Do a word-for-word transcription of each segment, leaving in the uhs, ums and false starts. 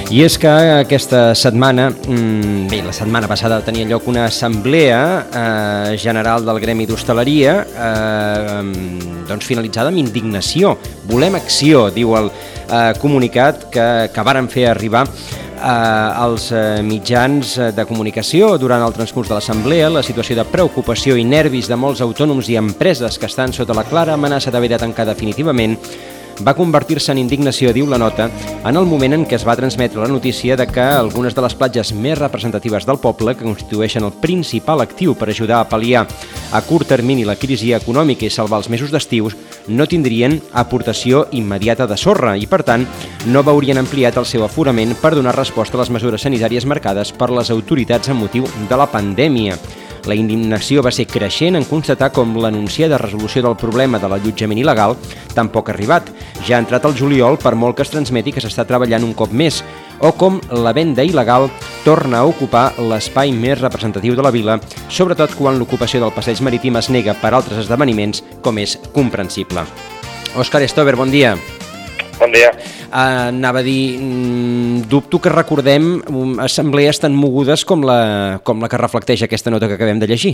I és que aquesta setmana, bé, la setmana passada tenia lloc una assemblea eh, general del Gremi d'Hostaleria eh, doncs finalitzada amb indignació. Volem acció, diu el eh, comunicat que, que varen fer arribar eh, als eh, mitjans de comunicació durant el transcurs de l'assemblea. La situació de preocupació i nervis de molts autònoms i empreses que estan sota la clara amenaça d'haver de tancar definitivament va convertir-se en indignació, diu la nota, en el moment en què es va transmetre la notícia de que algunes de les platges més representatives del poble, que constitueixen el principal actiu per ajudar a pal·liar a curt termini la crisi econòmica i salvar els mesos d'estius, no tindrien aportació immediata de sorra i, per tant, no veurien ampliat el seu aforament per donar resposta a les mesures sanitàries marcades per les autoritats amb motiu de la pandèmia. La indignació va ser creixent en constatar com l'anunciada resolució del problema de l'allotjament il·legal tampoc ha arribat. Ja ha entrat el juliol, per molt que es transmeti que s'està treballant un cop més, o com la venda il·legal torna a ocupar l'espai més representatiu de la vila, sobretot quan l'ocupació del passeig marítim es nega per altres esdeveniments, com és comprensible. Òscar Stover, bon dia. Bon dia. Uh, anava a dir, mm, dubto que recordem um, assemblees tan mogudes com la, com la que reflecteix aquesta nota que acabem de llegir.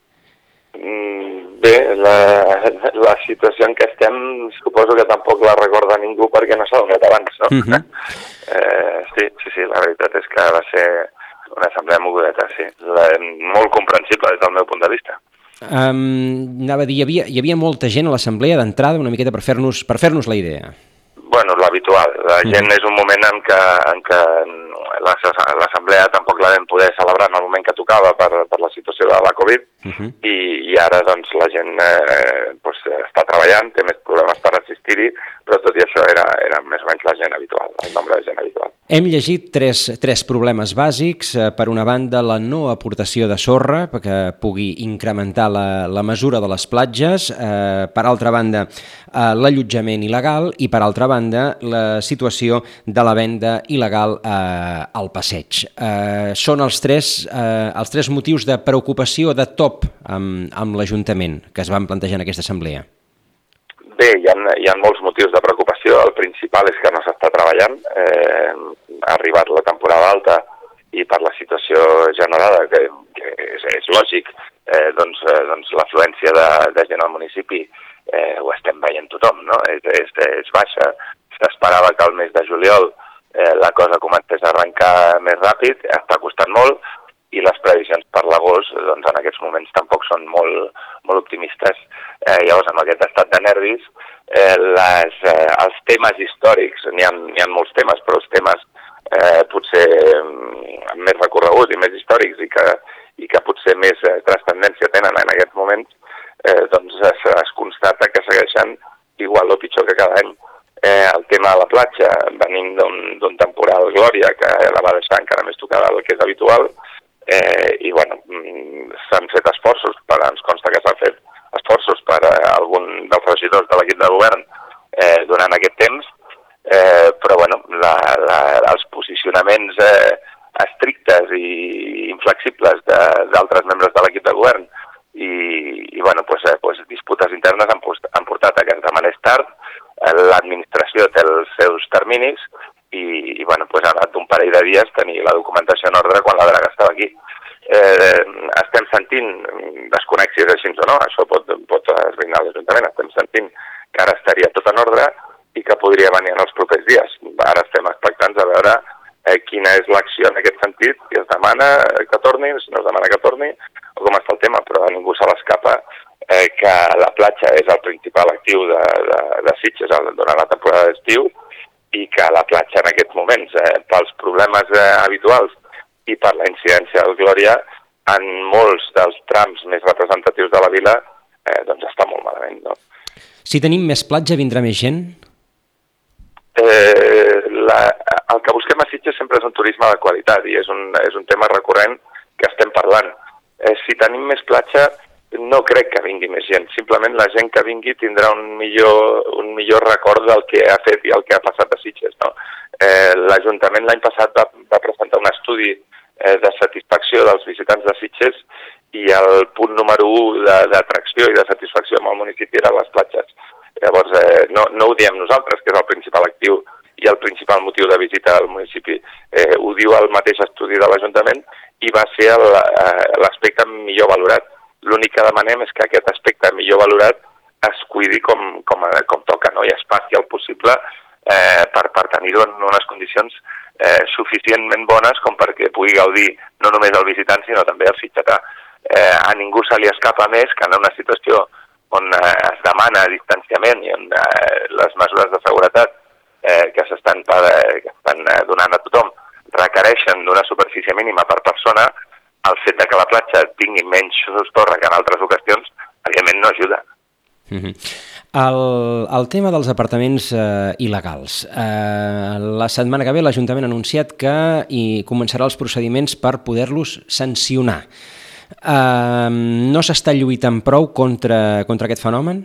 Mm, bé, la, la situació en què estem suposo que tampoc la recorda ningú perquè no s'ha donat abans, no? Uh-huh. eh, sí, sí, sí, la veritat és que va ser una assemblea mogudeta, sí. La, molt comprensible des del meu punt de vista. Um, anava a dir, hi havia, hi havia molta gent a l'assemblea d'entrada, una miqueta per fer-nos per fer-nos la idea. Bueno, l'habitual. La gent mm. és un moment en què, en què l'assemblea tampoc la vam poder celebrar en el moment que tocava per, per la situació de la Covid uh-huh. i, i ara doncs la gent eh, pues, està treballant, té més problemes per assistir-hi, però tot i això era, era més o menys la gent habitual, el nombre de gent habitual. Hem llegit tres, tres problemes bàsics. Per una banda, la no aportació de sorra que pugui incrementar la, la mesura de les platges. Eh, per altra banda, eh, l'allotjament il·legal i, per altra banda, la situació de la venda il·legal eh, al passeig. Eh, són els tres, eh, els tres motius de preocupació de top amb, amb l'Ajuntament que es van plantejar en aquesta assemblea. Bé, hi ha, hi ha molts motius de preocupació. El principal és que no s'està treballant. Eh, ha arribat la temporada alta i per la situació generada, que, que és, és lògic, eh, doncs, eh, doncs l'afluència de, de gent al municipi eh, ho estem veient tothom, no? És, és, és baixa. S'esperava que al mes de juliol eh, la cosa comencés a arrencar més ràpid, està costant molt, i les previsions per l'agost doncs, en aquests moments tampoc són molt, molt optimistes. Eh, llavors, amb aquest estat de nervis, eh, les, eh, els temes històrics, n'hi ha, n'hi ha molts temes, però els temes eh, potser amb més recorregut i més històrics i que, i que potser més eh, transcendència tenen en aquests moments, eh, doncs es, es constata que segueixen igual o pitjor que cada any. Eh, el tema de la platja, venim d'un temporal Glòria que la va deixar encara més tocada del que és habitual, Eh, i bueno, s'han fet esforços, per, ens consta que s'han fet esforços per eh, algun dels regidors de l'equip de govern eh, durant aquest temps, eh, però bueno, la, la, els posicionaments eh, estrictes i inflexibles d'altres membres de l'equip de govern i, i bueno, pues, eh, pues, disputes internes han, han portat a que es demanés tard, eh, l'administració té els seus terminis, i, i bueno, pues ha anat un parell de dies tenir la documentació en ordre quan la draga estava aquí. Eh, estem sentint, desconec si és així o no, això pot, pot esbrinar l'Ajuntament, estem sentint que ara estaria tot en ordre i que podria venir en els propers dies. Ara estem expectants a veure eh, quina és l'acció en aquest sentit, si es demana que torni, si no es demana que torni, o com està el tema, però a ningú se l'escapa eh, que la platja és el principal actiu de, de, de Sitges durant la temporada d'estiu, i que la platja en aquests moments, eh, pels problemes eh, habituals i per la incidència del Glòria, en molts dels trams més representatius de la vila, eh, doncs està molt malament, no? Si tenim més platja, vindrà més gent? Eh, la, el que busquem a Sitges sempre és un turisme de qualitat i és un, és un tema recurrent que estem parlant. Eh, si tenim més platja, no crec que vingui més gent, simplement la gent que vingui tindrà un millor, un millor record del que ha fet i el que ha passat a Sitges, no? Eh, L'Ajuntament l'any passat va, va presentar un estudi eh, de satisfacció dels visitants de Sitges i el punt número u d'atracció i de satisfacció amb el municipi eren les platges. Llavors, eh, no, no ho diem nosaltres, que és el principal actiu i el principal motiu de visita al municipi diu el mateix estudi de l'Ajuntament, i va ser l'aspecte millor valorat. L'únic que demanem és que aquest aspecte millor valorat es cuidi com, com, com toca, no? I es passi el possible eh, per, per tenir-ho en unes condicions eh, suficientment bones com perquè pugui gaudir no només el visitant, sinó també el sitgetà. Eh, a ningú se li escapa més que en una situació on eh, es demana distanciament i on eh, les mesures de seguretat eh, que s'estan eh, que estan eh, donant a tothom requereixen d'una superfície mínima per persona, el fet de que la platja tingui menys sorra que en altres ocasions, evidentment no ajuda. Mm-hmm. el, el tema dels apartaments eh, il·legals. Eh, la setmana que ve l'Ajuntament ha anunciat que hi començarà els procediments per poder-los sancionar. Eh, no s'està lluitant prou contra, contra aquest fenomen?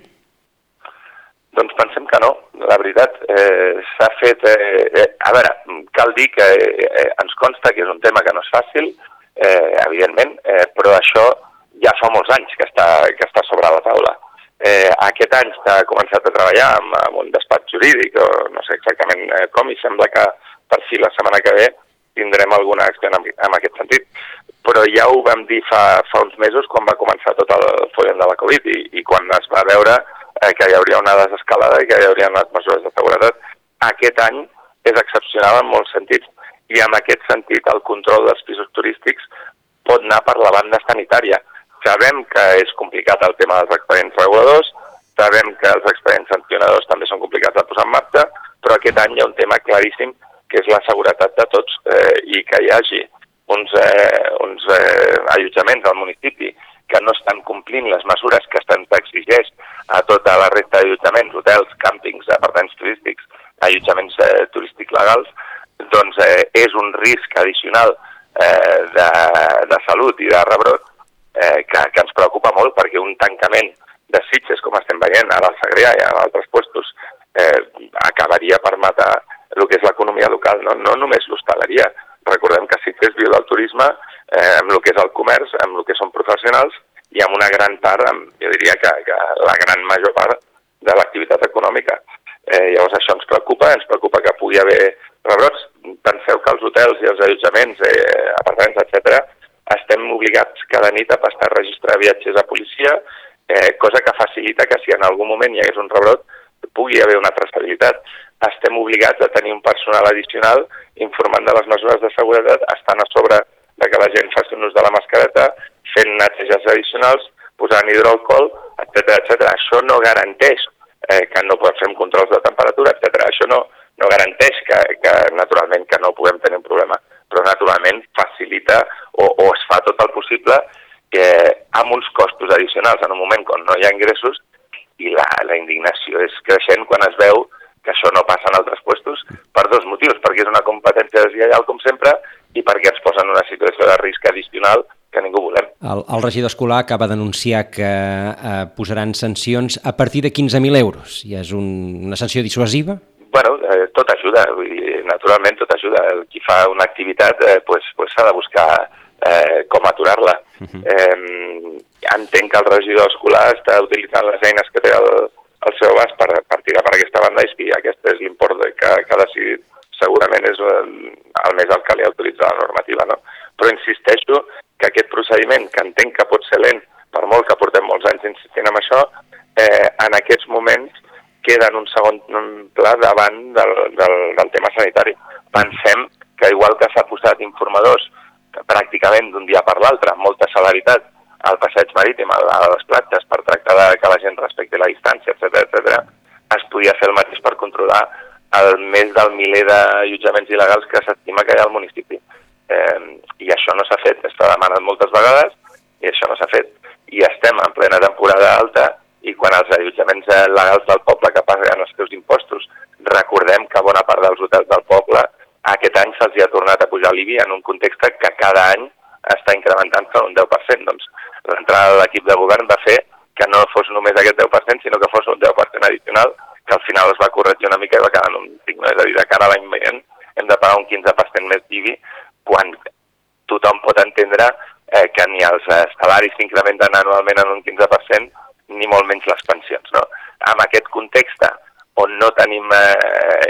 Doncs pensem que no. La veritat, eh, s'ha fet... Eh, eh, a veure, cal dir que eh, ens consta que és un tema que no és fàcil, eh, evidentment, eh, però això ja fa molts anys que està, que està sobre la taula. Eh, aquest any s'ha començat a treballar amb, amb un despatx jurídic, o no sé exactament eh, com, i sembla que per fi la setmana que ve tindrem alguna acció en, en aquest sentit. Però ja ho vam dir fa, fa uns mesos quan va començar tot el follon de la Covid i, i quan es va veure eh, que hi hauria una desescalada i que hi haurien les mesures de seguretat. Aquest any és excepcional en molts sentits i en aquest sentit el control dels pisos turístics pot anar per la banda sanitària. Sabem que és complicat el tema dels expedients reguladors, sabem que els expedients sancionadors també són complicats de posar en marxa, però aquest any hi ha un tema claríssim que és la seguretat de tots eh, i que hi hagi uns, eh, uns eh, allotjaments al municipi que no estan complint les mesures que se'ns exigeix a tota la resta d'allotjaments, hotels, càmpings, apartaments turístics, allotjaments eh, turístics legals, doncs eh, és un risc addicional eh, de, de salut i de rebrot eh, que, que ens preocupa molt perquè un tancament de Sitges, com estem veient ara al Segrià i en altres puestos, eh, acabaria per matar el que és l'economia local, no, no només l'hostaleria. Recordem que Sitges viu del turisme, eh, amb el que és el comerç, amb el que són professionals i amb una gran part, amb, jo diria que, que la gran major part de l'activitat econòmica. Eh, llavors això ens preocupa, ens preocupa que pugui haver rebrots. Penseu que els hotels i els allotjaments, eh, apartaments, etcètera, estem obligats cada nit a passar a registrar viatgers a policia, eh, cosa que facilita que si en algun moment hi hagués un rebrot pugui haver una traçabilitat. Estem obligats a tenir un personal addicional informant de les mesures de seguretat, estant a sobre de que la gent faci un ús de la mascareta, fent neteges addicionals, posant hidroalcohol, etcètera, etcètera. Això no garanteix eh, que no podem fer controls de temperatura, etcètera. Això no, no garanteix que, que naturalment que no puguem tenir un problema, però naturalment facilita o, o es fa tot el possible eh, amb uns costos addicionals en un moment quan no hi ha ingressos i la, la indignació és creixent quan es veu que això no passa en altres puestos per dos motius, perquè és una competència deslleial com sempre i perquè ens posa en una situació de risc addicional que ningú volem. El, el regidor escolar acaba d'anunciar que eh, posaran sancions a partir de quinze mil euros. I és un, una sanció dissuasiva? Bueno, eh, tot ajuda, vull dir, naturalment tot ajuda. El qui fa una activitat eh, pues, pues s'ha de buscar eh, com aturar-la. Uh-huh. eh, entenc que el regidor escolar està utilitzant les eines que té al, al seu abast per, per tirar per aquesta banda i aquest és l'import que, que ha decidit. Segurament és el, el més alt que li ha utilitzat la normativa, no? Però insisteixo que aquest procediment, que entenc que pot ser lent, per molt que portem molts anys insistint en això, eh, en aquests moments queda en un segon pla davant del, del, del tema sanitari. Pensem que igual que s'ha posat informadors pràcticament d'un dia per l'altre, amb molta celeritat, al passeig marítim, a les platges, per tractar de que la gent respecti la distància, etcètera, etcètera, es podia fer el mateix per controlar el més del miler d'allotjaments il·legals que s'estima que hi ha al municipi. Eh, I això no s'ha fet, està demanat moltes vegades, i això no s'ha fet. I estem en plena temporada alta, i quan els allotjaments legals del poble que paguen els seus impostos, recordem que bona part dels hotels del poble aquest any se'ls ha tornat a pujar l'I B I en un context que cada any està incrementant-se un deu per cent. Doncs l'entrada de l'equip de govern va fer que no fos només aquest deu per cent, sinó que fos un deu per cent addicional, que al final es va corregir una mica i va quedar en un cinc. És a dir, de cara a l'any vinent hem de pagar un quinze per cent més d'I B I quan tothom pot entendre eh, que ni els eh, salaris s'incrementen anualment en un quinze per cent ni molt menys les pensions, no? En aquest context on no tenim eh, gent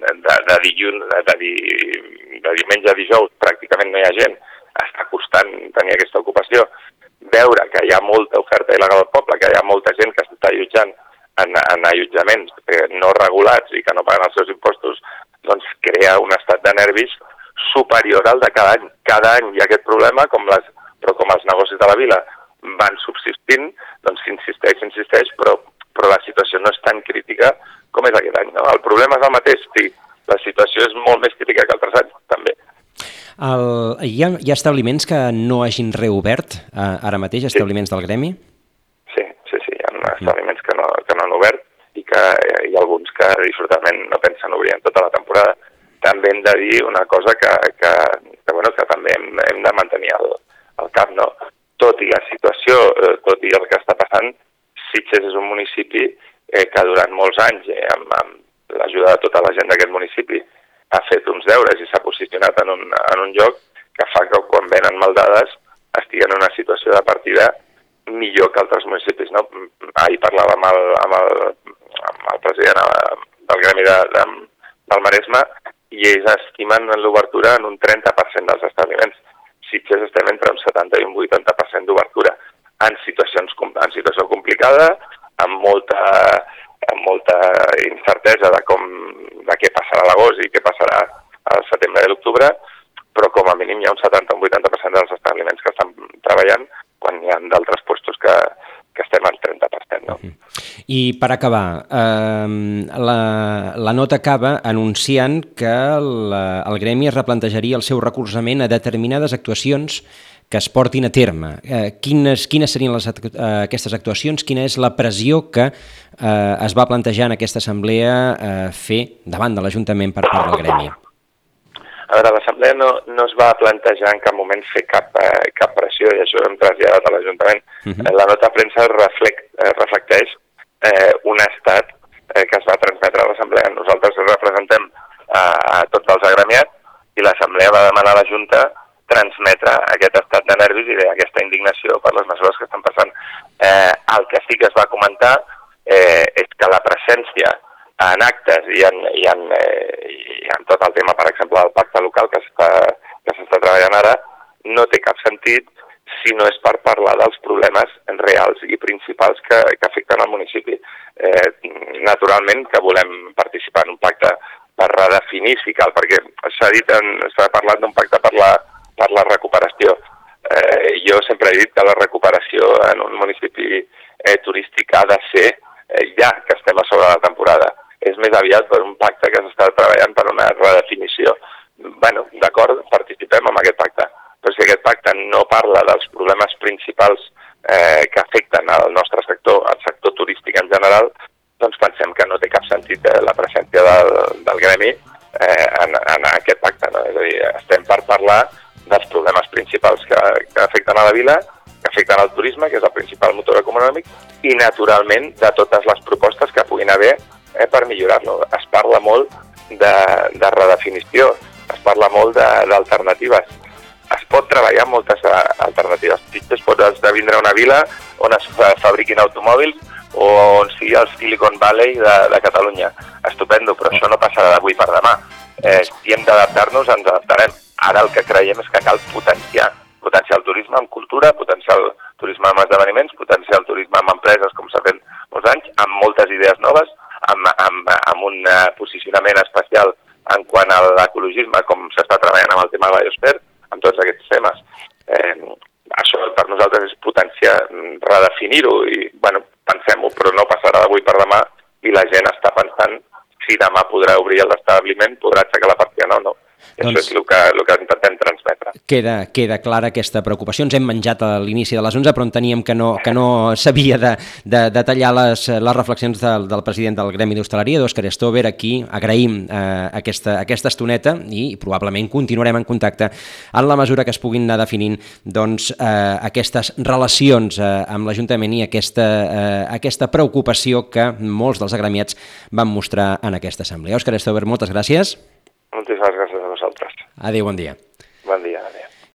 de, de dilluns, de, di, de diumenge a dijous pràcticament no hi ha gent, està costant tenir aquesta ocupació, veure que hi ha molta oferta il·legal al poble, que hi ha molta gent que s'està allotjant en, en allotjaments no regulats i que no paguen els seus impostos, doncs crea un estat de nervis superior al de cada any. Cada any hi ha aquest problema, com les, però com els negocis de la vila van subsistint, doncs s'insisteix, s'insisteix, però, però la situació no és tan crítica com és aquest any. No? El problema és el mateix, sí, la situació és molt més crítica que altres anys, també. El, hi, ha, hi ha establiments que no hagin reobert eh, ara mateix, establiments sí. del gremi? Sí, sí, sí, hi ha establiments que no, que no han obert i que eh, hi ha alguns que dissortadament no pensen obrir en tota la temporada. També hem de dir una cosa que, que, que, bueno, que també hem, hem de mantenir al, al cap, no? Tot i la situació, eh, tot i el que està passant, Sitges és un municipi eh, que durant molts anys, eh, amb, amb l'ajuda de tota la gent d'aquest municipi, ha fet uns deures i s'ha posicionat en un, en un lloc que fa que quan venen maldades estigui en una situació de partida millor que altres municipis. No? Ahir parlava amb el, amb el, amb el president del gremi de, de, del Maresme i ells estimen l'obertura en un trenta per cent dels establiments. Sitges estem entre un setanta i un vuitanta per cent d'obertura en situacions en situació complicada, amb molta, amb molta incertesa de, com, de què passarà a l'agost i què passarà al setembre i l'octubre, però com a mínim hi ha un setanta o un vuitanta per cent dels establiments que estan treballant quan hi ha d'altres puestos que, que estem al trenta per cent. No? I per acabar, eh, la, la nota acaba anunciant que el, el gremi es replantejaria el seu recolzament a determinades actuacions que es portin a terme. Eh, quines, quines serien les, eh, aquestes actuacions? Quina és la pressió que eh, es va plantejar en aquesta assemblea eh, fer davant de l'Ajuntament per part del gremi? A veure, l'assemblea no, no es va plantejar en cap moment fer cap, eh, cap pressió i això ho hem traslladat a l'Ajuntament. Uh-huh. La nota de premsa reflect, eh, reflecteix eh, un estat eh, que es va transmetre a l'assemblea. Nosaltres representem a, a tots els agremiats i l'assemblea va demanar a la Junta transmetre aquest estat de nervis i aquesta indignació per les mesures que estan passant. Eh, el que sí que es va comentar eh, és que la presència en actes i en, i, en, eh, i en tot el tema, per exemple, del pacte local que s'està que s'està treballant ara, no té cap sentit si no és per parlar dels problemes reals i principals que, que afecten al municipi. Eh, naturalment que volem participar en un pacte per redefinir si cal, perquè s'ha dit, s'ha parlat d'un pacte per la per la recuperació. Eh, jo sempre he dit que la recuperació en un municipi eh, turístic ha de ser eh, ja que estem a sobre la temporada. És més aviat per un pacte que s'està treballant per una redefinició. Bueno, d'acord, participem en aquest pacte, però si aquest pacte no parla dels problemes principals eh, que afecten al nostre sector, al sector turístic en general, doncs pensem que no té cap sentit eh, la presència del, del gremi eh, en, en aquest pacte. No? És a dir, estem per parlar dels problemes principals que, que afecten a la vila, que afecten al turisme, que és el principal motor econòmic, i naturalment de totes les propostes que puguin haver eh, per millorar-lo. Es parla molt de, de redefinició, es parla molt d'alternatives. Es pot treballar amb moltes alternatives. Sitges pot esdevindre una vila on es fabriquin automòbils o on sigui el Silicon Valley de, de Catalunya. Estupendo, però això no passarà d'avui per demà. Eh, si hem d'adaptar-nos, ens adaptarem. Ara el que creiem és que cal potenciar, potenciar el turisme amb cultura, potenciar el turisme amb esdeveniments, potenciar el turisme amb empreses, com s'ha fet molts anys, amb moltes idees noves, amb, amb, amb un posicionament especial en quant a l'ecologisme, com s'està treballant amb el tema de l'Biosfera, amb tots aquests temes. Eh, això per nosaltres és potenciar, redefinir-ho i, bueno, pensem-ho, però no passarà d'avui per demà i la gent està pensant si demà podrà obrir l'establiment, podrà aixecar la persiana o no. Doncs això és el que, el que intentem transmetre. Queda, queda clara aquesta preocupació. Ens hem menjat a l'inici de les onze, però enteníem que no, que no s'havia de, de, de tallar les, les reflexions del, del president del Gremi d'Hostaleria, d'Òscar Stover. Aquí agraïm eh, aquesta, aquesta estoneta i probablement continuarem en contacte en la mesura que es puguin anar definint doncs, eh, aquestes relacions eh, amb l'Ajuntament i aquesta, eh, aquesta preocupació que molts dels agremiats van mostrar en aquesta assemblea. Òscar Stover, moltes gràcies. Moltíssimes gràcies a vosaltres. Adéu, bon dia. Bon dia. Adéu.